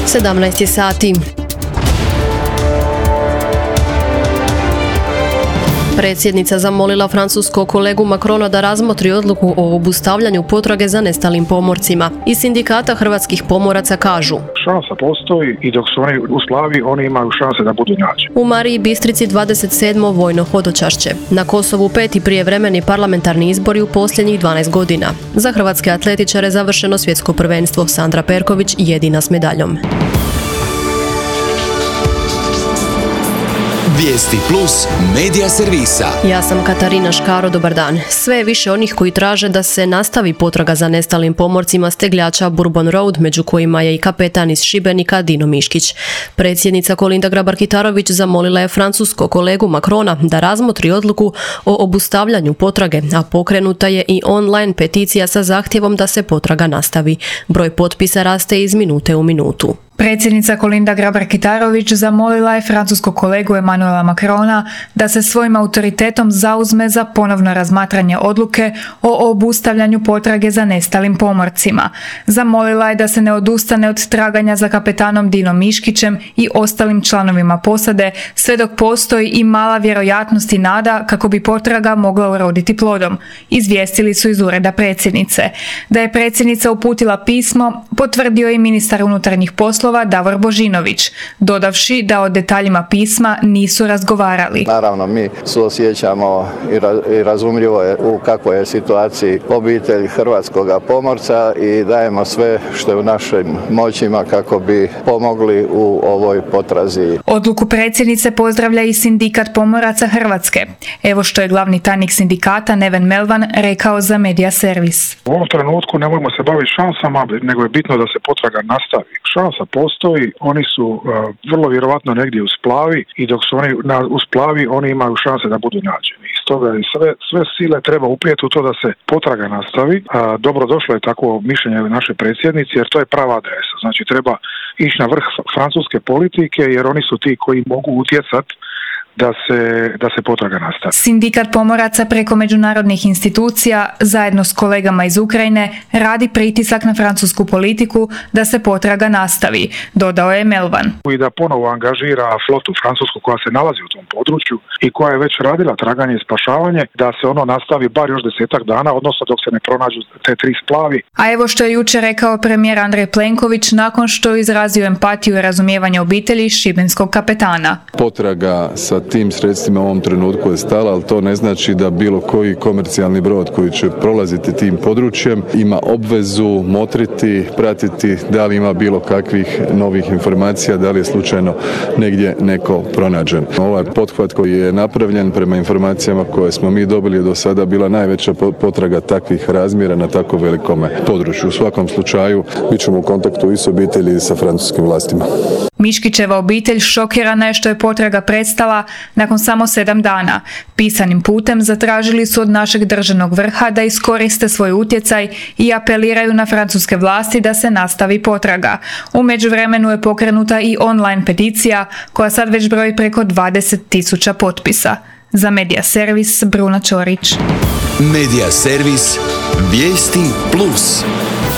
17 sati. Predsjednica zamolila francuskog kolegu Macrona da razmotri odluku o obustavljanju potrage za nestalim pomorcima. Iz sindikata hrvatskih pomoraca kažu: šansa postoji i dok su oni u splavi, oni imaju šanse da budu nađeni. U Mariji Bistrici 27. vojno hodočašće. Na Kosovu 5. prijevremeni parlamentarni izbori u posljednjih 12 godina. Za hrvatske atletičare završeno svjetsko prvenstvo. Sandra Perković jedina s medaljom. Vijesti Plus medija servisa. Ja sam Katarina Škaro, dobar dan. Sve je više onih koji traže da se nastavi potraga za nestalim pomorcima s tegljača Bourbon Road, među kojima je i kapetan iz Šibenika Dino Miškić. Predsjednica Kolinda Grabar-Kitarović zamolila je francuskog kolegu Macrona da razmotri odluku o obustavljanju potrage, a pokrenuta je i online peticija sa zahtjevom da se potraga nastavi. Broj potpisa raste iz minute u minutu. Predsjednica Kolinda Grabar-Kitarović zamolila je francuskog kolegu Emmanuela Macrona da se svojim autoritetom zauzme za ponovno razmatranje odluke o obustavljanju potrage za nestalim pomorcima. Zamolila je da se ne odustane od traganja za kapetanom Dinom Miškićem i ostalim članovima posade, sve dok postoji i mala vjerojatnost i nada kako bi potraga mogla uroditi plodom. Izvijestili su iz ureda predsjednice. Da je predsjednica uputila pismo, potvrdio je i ministar unutarnjih poslova Davor Božinović, dodavši da o detaljima pisma nisu razgovarali. Naravno, mi suosjećamo i razumljivo je u kakvoj je situaciji obitelj hrvatskog pomorca i dajemo sve što je u našim moćima kako bi pomogli u ovoj potrazi. Odluku predsjednice pozdravlja i sindikat pomoraca Hrvatske. Evo što je glavni tajnik sindikata Neven Melvan rekao za Medija servis. U ovom trenutku ne možemo se baviti šansama, nego je bitno da se potraga nastavi. Šansa postoji, oni su vrlo vjerovatno negdje u splavi i dok su oni u splavi, oni imaju šanse da budu nađeni. Stoga sve sile treba uprijeti u to da se potraga nastavi. Dobro došlo je takvo mišljenje naše predsjednice, jer to je prava adresa. Znači treba ići na vrh francuske politike, jer oni su ti koji mogu utjecati da se potraga nastavi. Sindikat pomoraca preko međunarodnih institucija zajedno s kolegama iz Ukrajine radi pritisak na francusku politiku da se potraga nastavi, dodao je Melvan. I da ponovo angažira flotu francusku koja se nalazi u tom području i koja je već radila traganje i spašavanje, da se ono nastavi bar još 10 dana, odnosno dok se ne pronađu te 3 splavi. A evo što je jučer rekao premijer Andrej Plenković nakon što je izrazio empatiju i razumijevanje obitelji šibenskog kapetana. Potraga sa tim sredstvima u ovom trenutku je stala, ali to ne znači da bilo koji komercijalni brod koji će prolaziti tim područjem ima obvezu motriti, pratiti da li ima bilo kakvih novih informacija, da li je slučajno negdje neko pronađen. Ovaj pothvat koji je napravljen prema informacijama koje smo mi dobili je do sada bila najveća potraga takvih razmjera na tako velikome području. U svakom slučaju bit ćemo u kontaktu i s obitelji i sa francuskim vlastima. Miškićeva obitelj šokirana je što je potraga prestala nakon samo 7 dana. Pisanim putem zatražili su od našeg državnog vrha da iskoriste svoj utjecaj i apeliraju na francuske vlasti da se nastavi potraga. U međuvremenu je pokrenuta i online peticija koja sad već broji preko 20.000 potpisa. Za Medija servis Bruna Ćorić. Medija servis Vijesti Plus.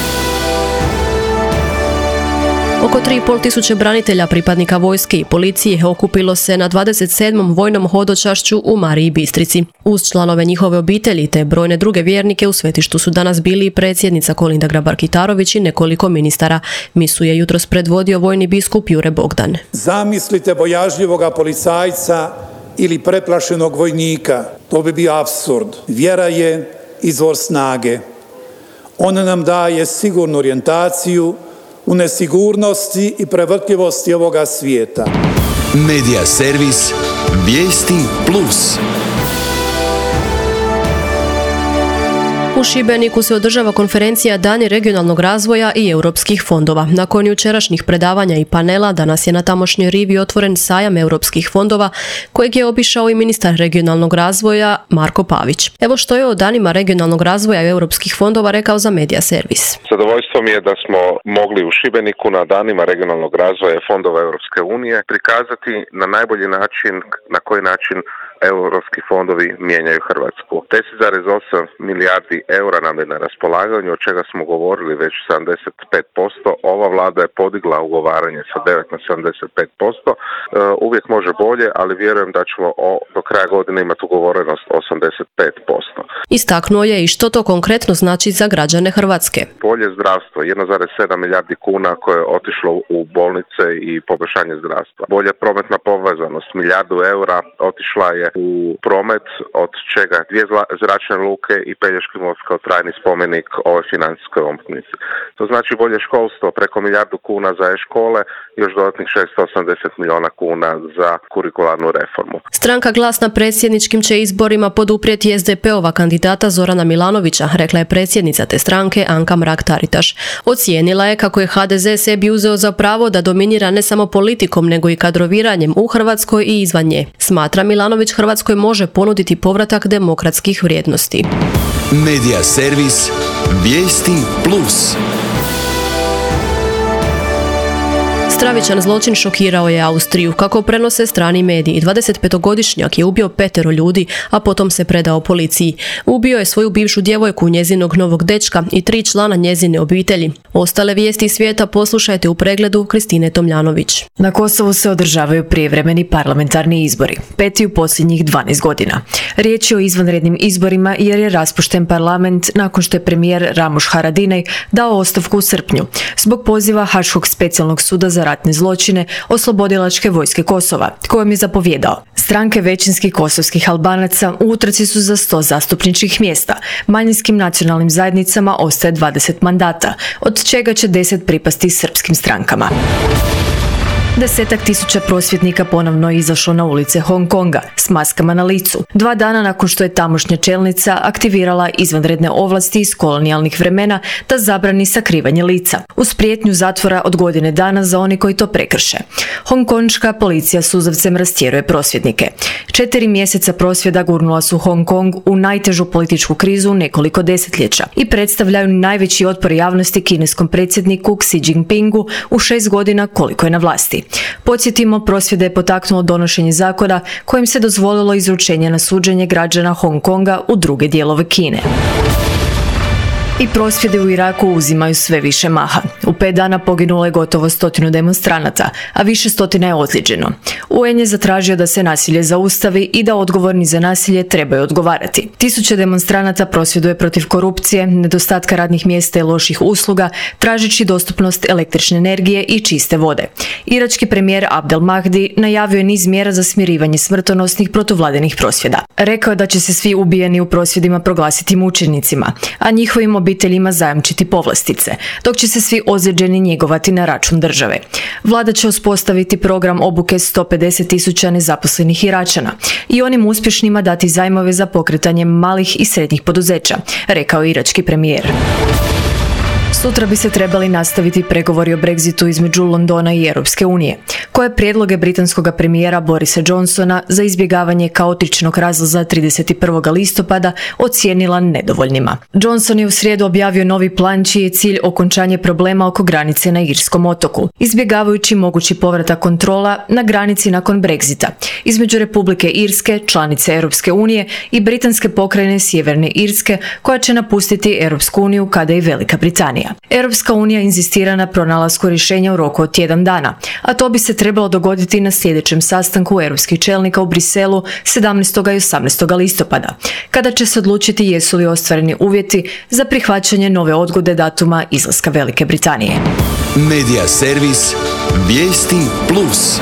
Oko 3.500 branitelja, pripadnika vojske i policije okupilo se na 27. vojnom hodočašću u Mariji Bistrici. Uz članove njihove obitelji te brojne druge vjernike u svetištu su danas bili i predsjednica Kolinda Grabar-Kitarović i nekoliko ministara. Misu je jutros predvodio vojni biskup Jure Bogdan. Zamislite bojažljivoga policajca ili preplašenog vojnika. To bi bio apsurd. Vjera je izvor snage. Ona nam daje sigurnu orijentaciju u nesigurnosti i prevrtljivosti ovoga svijeta. Medija servis Vijesti Plus. U Šibeniku se održava konferencija Dani regionalnog razvoja i europskih fondova. Nakon jučerašnjih predavanja i panela, danas je na tamošnjoj rivi otvoren sajam europskih fondova, kojeg je obišao i ministar regionalnog razvoja Marko Pavić. Evo što je o danima regionalnog razvoja i europskih fondova rekao za Medija servis. Zadovoljstvo mi je da smo mogli u Šibeniku na danima regionalnog razvoja i fondova Europske unije prikazati na najbolji način na koji način europski fondovi mijenjaju Hrvatsku. 10,8 milijardi eura nam je na raspolaganju, od čega smo govorili već 75%. Ova vlada je podigla ugovaranje sa 9 na 75%. Uvijek može bolje, ali vjerujem da ćemo do kraja godine imati ugovorenost 85%. Istaknuo je i što to konkretno znači za građane Hrvatske. Bolje zdravstvo, 1,7 milijardi kuna koje je otišlo u bolnice i poboljšanje zdravstva. Bolje prometna povezanost, 1 milijardu eura otišla je u promet, od čega 2 zračne luke i Pelješki most kao trajni spomenik ove financijskoj omotnici. To znači bolje školstvo, preko 1 milijardu kuna za e-škole i još dodatnih 680 milijuna kuna za kurikularnu reformu. Stranka Glas na predsjedničkim će izborima poduprijeti SDP-ova kandidata Zorana Milanovića, rekla je predsjednica te stranke Anka Mrak-Taritaš. Ocijenila je kako je HDZ sebi uzeo za pravo da dominira ne samo politikom, nego i kadroviranjem u Hrvatskoj i izvan nje. Smatra Milanović Hrvatskoj može ponuditi povratak demokratskih vrijednosti. Medija servis Vijesti Plus. Stravičan zločin šokirao je Austriju, kako prenose strani mediji. 25-godišnjak je ubio 5 ljudi, a potom se predao policiji. Ubio je svoju bivšu djevojku, njezinog novog dečka i 3 člana njezine obitelji. Ostale vijesti svijeta poslušajte u pregledu Kristine Tomljanović. Na Kosovu se održavaju prijevremeni parlamentarni izbori, 5. u posljednjih 12 godina. Riječ je o izvanrednim izborima jer je raspušten parlament nakon što je premijer Ramuš Haradinaj dao ostavku u srpnju zbog poziva Haškog specijalnog suda za ratne zločine Oslobodilačke vojske Kosova, kojom je zapovjedao. Stranke većinskih kosovskih Albanaca u utrci su za 100 zastupničkih mjesta. Manjinskim nacionalnim zajednicama ostaje 20 mandata, od čega će 10 pripasti srpskim strankama. 10-ak tisuća prosvjednika ponovno je izašlo na ulice Hong Konga s maskama na licu, 2 dana nakon što je tamošnja čelnica aktivirala izvanredne ovlasti iz kolonijalnih vremena da zabrani sakrivanje lica, uz prijetnju zatvora od godine dana za oni koji to prekrše. Hongkonška policija suzavcem rastjeruje prosvjednike. 4 mjeseca prosvjeda gurnula su Hong Kong u najtežu političku krizu u nekoliko desetljeća i predstavljaju najveći otpor javnosti kineskom predsjedniku Xi Jinpingu u 6 godina koliko je na vlasti. Podsjetimo, prosvjede je potaknulo donošenje zakona kojim se dozvolilo izručenje na suđenje građana Hong Konga u druge dijelove Kine. I prosvjede u Iraku uzimaju sve više maha. U 5 dana poginulo je gotovo 100 demonstranata, a više stotina je ozlijeđeno. UN je zatražio da se nasilje zaustavi i da odgovorni za nasilje trebaju odgovarati. Tisuće demonstranata prosvjeduje protiv korupcije, nedostatka radnih mjesta i loših usluga, tražeći dostupnost električne energije i čiste vode. Irački premijer Abdel Mahdi najavio je niz mjera za smirivanje smrtonosnih protuvladinih prosvjeda. Rekao je da će se svi ubijeni u prosvjedima proglasiti mučenicima, a njihovim obiteljima zajamčiti povlastice, dok će se svi ozlijeđeni njegovati na račun države. Vlada će uspostaviti program obuke 150.000 nezaposlenih Iračana i onim uspješnima dati zajmove za pokretanje malih i srednjih poduzeća, rekao je irački premijer. Sutra bi se trebali nastaviti pregovori o Brexitu između Londona i Europske unije, koje prijedloge britanskog premijera Borisa Johnsona za izbjegavanje kaotičnog razlaza 31. listopada ocijenila nedovoljnima. Johnson je u srijedu objavio novi plan čiji je cilj okončanje problema oko granice na Irskom otoku, izbjegavajući mogući povratak kontrola na granici nakon Brexita između Republike Irske, članice Europske unije, i britanske pokrajine Sjeverne Irske, koja će napustiti Europsku uniju kada i Velika Britanija. Europska unija inzistira na pronalasku rješenja u roku od 1 dana, a to bi se trebalo dogoditi na sljedećem sastanku europskih čelnika u Briselu 17. i 18. listopada, kada će se odlučiti jesu li ostvareni uvjeti za prihvaćanje nove odgode datuma izlaska Velike Britanije. Medija servis Vijesti Plus.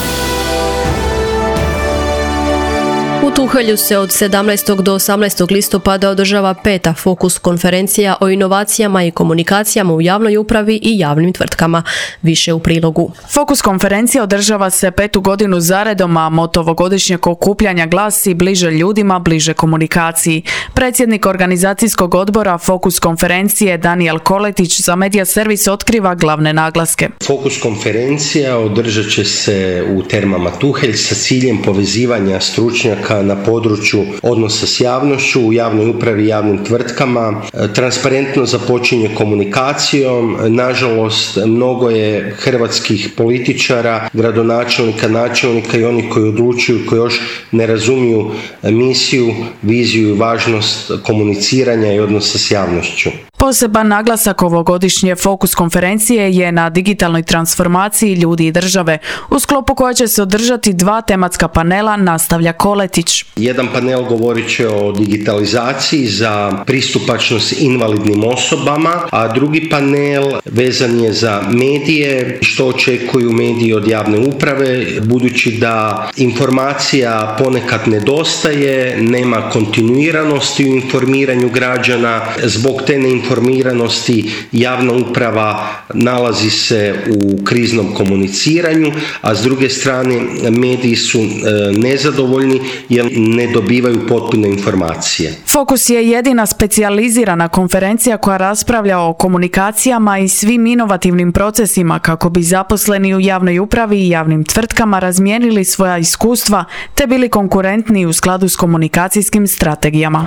U Tuhelju se od 17. do 18. listopada održava 5. Fokus konferencija o inovacijama i komunikacijama u javnoj upravi i javnim tvrtkama. Više u prilogu. Fokus konferencija održava se 5. godinu zaredom, a moto ovogodišnjeg okupljanja glasi bliže ljudima, bliže komunikaciji. Predsjednik organizacijskog odbora Fokus konferencije Danijel Koletić za Medija servis otkriva glavne naglaske. Fokus konferencija održat će se u termama Tuhelj sa ciljem povezivanja stručnjaka na području odnosa s javnošću u javnoj upravi i javnim tvrtkama. Transparentno započinje komunikacijom. Nažalost, mnogo je hrvatskih političara, gradonačelnika, načelnika i onih koji odlučuju, koji još ne razumiju misiju, viziju i važnost komuniciranja i odnosa s javnošću. Poseban naglasak ovogodišnje Fokus konferencije je na digitalnoj transformaciji ljudi i države, u sklopu koje će se održati 2 tematska panela, nastavlja Koletić. Jedan panel govorit će o digitalizaciji za pristupačnost invalidnim osobama, a drugi panel vezan je za medije, što očekuju mediji od javne uprave, budući da informacija ponekad nedostaje, nema kontinuiranosti u informiranju građana. Zbog te neinformiranosti javna uprava nalazi se u kriznom komuniciranju, a s druge strane mediji su nezadovoljni jer ne dobivaju potpune informacije. Fokus je jedina specijalizirana konferencija koja raspravlja o komunikacijama i svim inovativnim procesima kako bi zaposleni u javnoj upravi i javnim tvrtkama razmijenili svoja iskustva te bili konkurentni u skladu s komunikacijskim strategijama.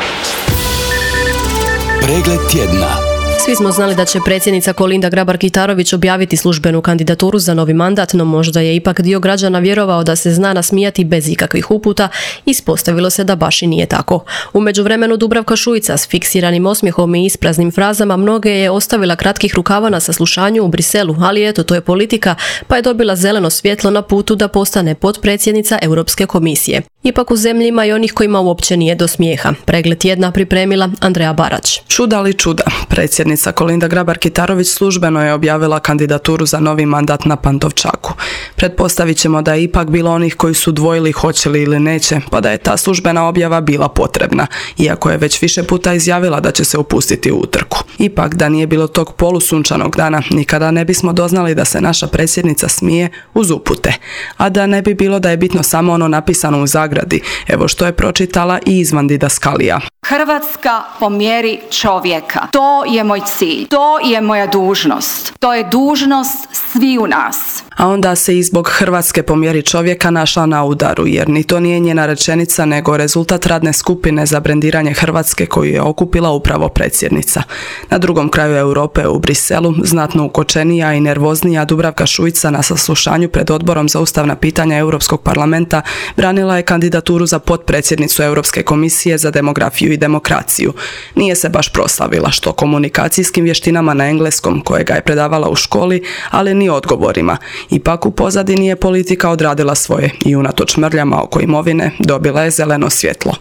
Pregled tjedna. Svi smo znali da će predsjednica Kolinda Grabar-Kitarović objaviti službenu kandidaturu za novi mandat, no možda je ipak dio građana vjerovao da se zna nasmijati bez ikakvih uputa. Ispostavilo se da baš i nije tako. U međuvremenu Dubravka Šuica s fiksiranim osmijehom i ispraznim frazama mnoge je ostavila kratkih rukava na saslušanju u Briselu, ali eto, to je politika, pa je dobila zeleno svjetlo na putu da postane potpredsjednica Europske komisije. Ipak u zemlji ima i onih kojima uopće nije do smijeha. Pregled tjedna pripremila Andreja Barać. Čuda li čuda, predsjednica Kolinda Grabar-Kitarović službeno je objavila kandidaturu za novi mandat na Pantovčaku. Pretpostavit ćemo da je ipak bilo onih koji su dvojili hoće li ili neće, pa da je ta službena objava bila potrebna, iako je već više puta izjavila da će se upustiti u utrku. Ipak, da nije bilo tog polusunčanog dana, nikada ne bismo doznali da se naša predsjednica smije uz upute. A da ne bi bilo da je bitno samo ono napisano u zagradi, evo što je pročitala i izvan didaskalija. Hrvatska po mjeri čovjeka. To je moj cilj. To je moja dužnost. To je dužnost sviju nas. A onda se i zbog Hrvatske po mjeri čovjeka našla na udaru, jer ni to nije njena rečenica, nego rezultat radne skupine za brendiranje Hrvatske koju je okupila upravo predsjednica. Na drugom kraju Europe, u Briselu, znatno ukočenija i nervoznija Dubravka Šuica na saslušanju pred Odborom za ustavna pitanja Europskog parlamenta branila je kandidaturu za potpredsjednicu Europske komisije za demografiju i demokraciju. Nije se baš proslavila, što komunikacijskim vještinama na engleskom kojega je predavala u školi, ali ni odgovorima. Ipak u pozadini je politika odradila svoje i unatoč mrljama oko imovine dobila je zeleno svjetlo.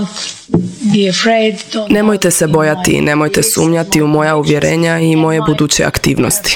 Nemojte se bojati i nemojte sumnjati u moja uvjerenja i moje buduće aktivnosti.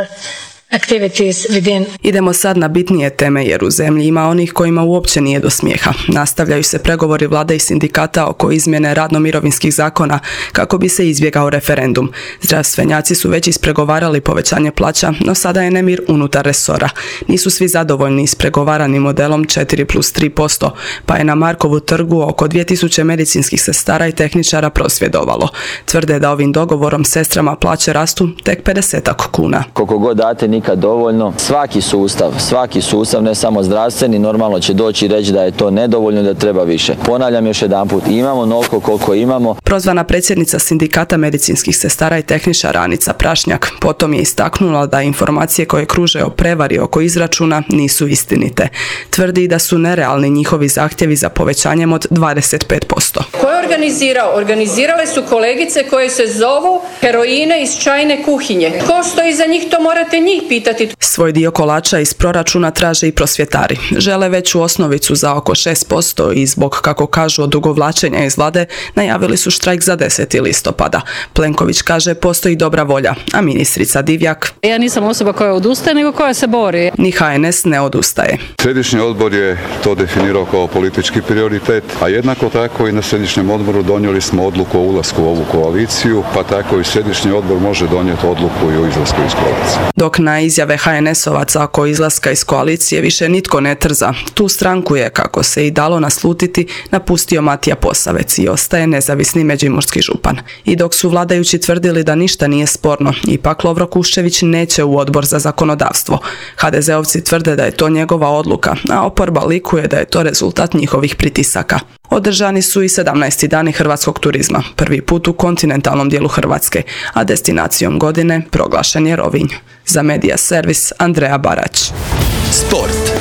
Idemo sad na bitnije teme jer u zemlji ima onih kojima uopće nije do smijeha. Nastavljaju se pregovori vlade i sindikata oko izmjene radno-mirovinskih zakona kako bi se izbjegao referendum. Zdravstvenjaci su već ispregovarali povećanje plaća, no sada je nemir unutar resora. Nisu svi zadovoljni ispregovaranim modelom 4+3%, pa je na Markovu trgu oko 2000 medicinskih sestara i tehničara prosvjedovalo. Tvrde da ovim dogovorom sestrama plaće rastu tek 50 kuna. Koliko god date nikad dovoljno. Svaki sustav, ne samo zdravstveni, normalno će doći i reći da je to nedovoljno, da treba više. Ponavljam još jedanput, imamo onoliko koliko imamo. Prozvana predsjednica sindikata medicinskih sestara i tehničara Anica Prašnjak potom je istaknula da informacije koje kruže o prevari oko izračuna nisu istinite. Tvrdi da su nerealni njihovi zahtjevi za povećanjem od 25%. Ko je organizirao? Organizirale su kolegice koje se zovu heroine iz čajne kuhinje. Ko stoji za njih, to morate njih pitati. Svoj dio kolača iz proračuna traže i prosvjetari. Žele veću osnovicu za oko 6% i zbog, kako kažu, odugovlačenja iz vlade najavili su štrajk za 10. listopada. Plenković kaže postoji dobra volja, a ministrica Divjak: ja nisam osoba koja odustaje, nego koja se bori. Ni HNS ne odustaje. Središnji odbor je to definirao kao politički prioritet, a jednako tako i na središnjem odboru donijeli smo odluku o ulasku u ovu koaliciju, pa tako i središnji odbor može donijeti odluku i o izlasku iz koalicije. Dok na izjave HNS-ovaca oko izlaska iz koalicije više nitko ne trza. Tu stranku je, kako se i dalo naslutiti, napustio Matija Posavec i ostaje nezavisni međimurski župan. I dok su vladajući tvrdili da ništa nije sporno, ipak Lovro Kuščević neće u odbor za zakonodavstvo. HDZ-ovci tvrde da je to njegova odluka, a oporba likuje da je to rezultat njihovih pritisaka. Održani su i 17. dani hrvatskog turizma, prvi put u kontinentalnom dijelu Hrvatske, a destinacijom godine proglašen je Rovinj. Za Medija servis Andreja Barać. Sport.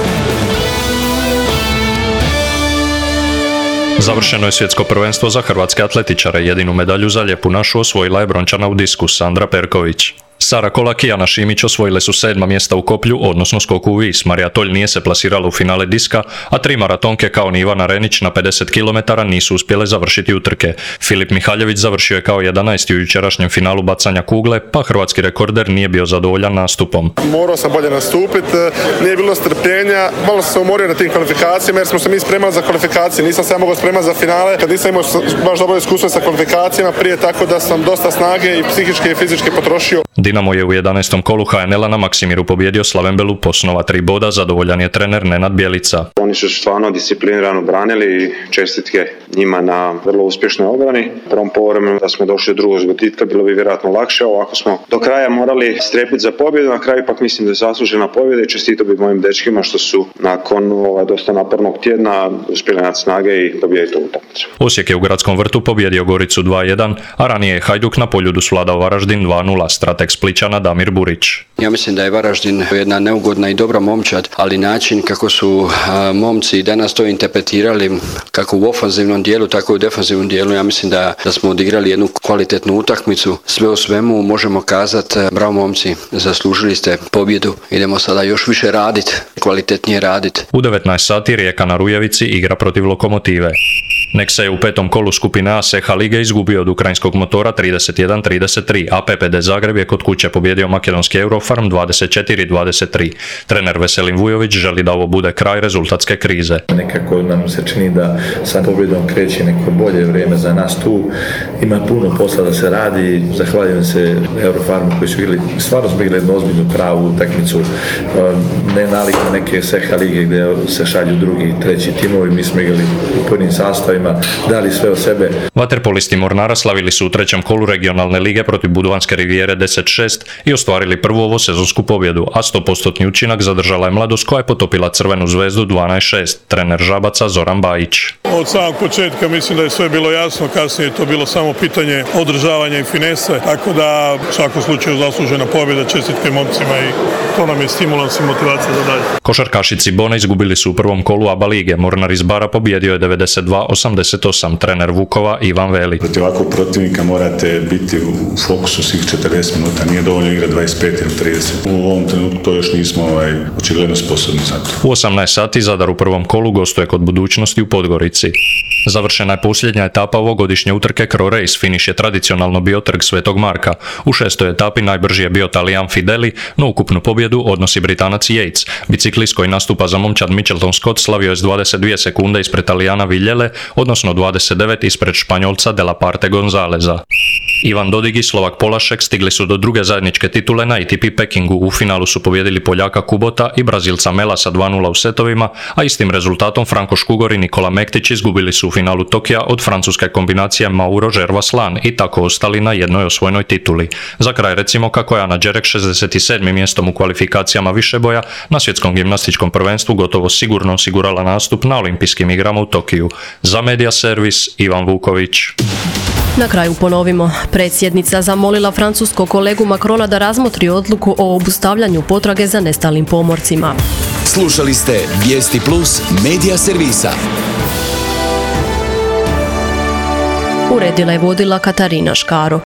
Završeno je svjetsko prvenstvo za hrvatske atletičare. Jedinu medalju za lijepu našu osvojila je brončana u disku Sandra Perković. Sara Kolak i Ana Šimić osvojile su 7. mjesta u koplju, odnosno skoku u vis. Marija Tolj nije se plasirala u finale diska, a 3 maratonke kao ni Ivana Renić na 50 km nisu uspjele završiti utrke. Filip Mihaljević završio je kao 11. u jučerašnjem finalu bacanja kugle, pa hrvatski rekorder nije bio zadovoljan nastupom. Morao sam bolje nastupiti, nije bilo strpljenja, malo sam se umorio na tim kvalifikacijama jer smo se mi spremali za kvalifikacije, nisam se ja mogao spremati za finale, kad nisam imao baš dobro iskustvo sa kvalifikacijama prije, tako da sam dosta snage i psihičke i fizičke potrošio. Dinamo je u 11. kolu HNL-a na Maksimiru pobjedio Slavenbelu po snova 3 boda, zadovoljan je trener Nenad Bjelica. Oni su stvarno disciplinirano branili i čestitke njima na vrlo uspješnoj obrani. Prvom povremenu da smo došli do drugog zgoditka bilo bi vjerojatno lakše, ovako smo do kraja morali strepiti za pobjedu, na kraju pak mislim da je zaslužena pobjeda i čestito bi mojim dečkima što su nakon dosta napornog tjedna uspjeli naći snage i pobijediti ovu utakmicu. Osijek je u Gradskom vrtu pobjedio Goricu 2-1, a ranije je Hajduk na Poljudu svladao Varaždin 2-0, strateg Splićana Damir Burić. Ja mislim da je Varaždin jedna neugodna i dobra momčad, ali način kako su momci danas to interpretirali, kako u ofanzivnom dijelu, tako i u defanzivnom dijelu, ja mislim da smo odigrali jednu kvalitetnu utakmicu. Sve u svemu možemo kazati, bravo momci, zaslužili ste pobjedu, idemo sada još više raditi, kvalitetnije raditi. U 19 sati Rijeka na Rujevici igra protiv Lokomotive. Neksa je u 5. kolu skupine A Seha Lige izgubio od ukrajinskog Motora 31-33, a PPD Zagreb je kod kuće pobjedio makedonski Eurofarm 24-23. Trener Veselin Vujović želi da ovo bude kraj rezultatske krize. Nekako nam se čini da sa pobjedom kreće neko bolje vrijeme za nas tu. Ima puno posla da se radi. Zahvaljujem se Eurofarmu koji su igrali, stvarno smo igrali jednu ozbiljnu pravu utakmicu. Ne nalik na neke Seha Lige gdje se šalju drugi i treći timovi. Mi smo igrali u punim sastavima, dali sve od sebe. Vaterpolisti Mornara slavili su u 3. kolu regionalne lige protiv Budvanske Rivijere 10-6 i ostvarili prvu ovo sezonsku pobjedu, a 100% učinak zadržala je Mladost koja je potopila Crvenu zvezdu 12-6. Trener Žabaca Zoran Bajić. Od samog početka mislim da je sve bilo jasno, kasnije je to bilo samo pitanje održavanja i finese, tako da u svakom slučaju zaslužena pobjeda, čestitke momcima i to nam je stimulans i motivacija za dalje. Košarkašici Bona izgubili su u 1. kolu ABA lige. Mornar iz Bara pobjedio je 92-88, trener Vukova Ivan Veli. Protiv ovakvog protivnika morate biti u fokusu svih 40 minuta, nije dovoljno igrati 25 ili 30. U ovom trenutku to još nismo očigledno sposobni za to. U 18 sati Zadar u 1. kolu gostuje kod Budućnosti u Podgorici. Završena je posljednja etapa ovogodišnje utrke Cro Race, finiš je tradicionalno bio trg Svetog Marka. U 6. etapi najbrži je bio Talijan Fideli, no ukupnu pobjedu odnosi Britanac Yates. Biciklist koji nastupa za momčad Mitchelton Scott slavio je s 22 sekunde ispred Talijana Viljele, odnosno 29 ispred Španjolca De La Parte Gonzaleza. Ivan Dodig i Slovak Polašek stigli su do druge zajedničke titule na ATP Pekingu. U finalu su pobijedili Poljaka Kubota i Brazilca Melasa 2-0 u setovima, a istim rezultatom Franko Škugor i Nikola Mektić izgubili su u finalu Tokija od francuske kombinacije Mauro Žervaslan i tako ostali na jednoj osvojenoj tituli. Za kraj recimo kako je Ana Đerek 67. mjestom u kvalifikacijama višeboja na svjetskom gimnastičkom prvenstvu gotovo sigurno osigurala nastup na olimpijskim igrama u Tokiju. Za Medija servis Ivan Vuković. Na kraju ponovimo. Predsjednica zamolila francuskog kolegu Macrona da razmotri odluku o obustavljanju potrage za nestalim pomorcima. Slušali ste Vijesti Plus Medija servisa. Uredila je vodila Katarina Škaro.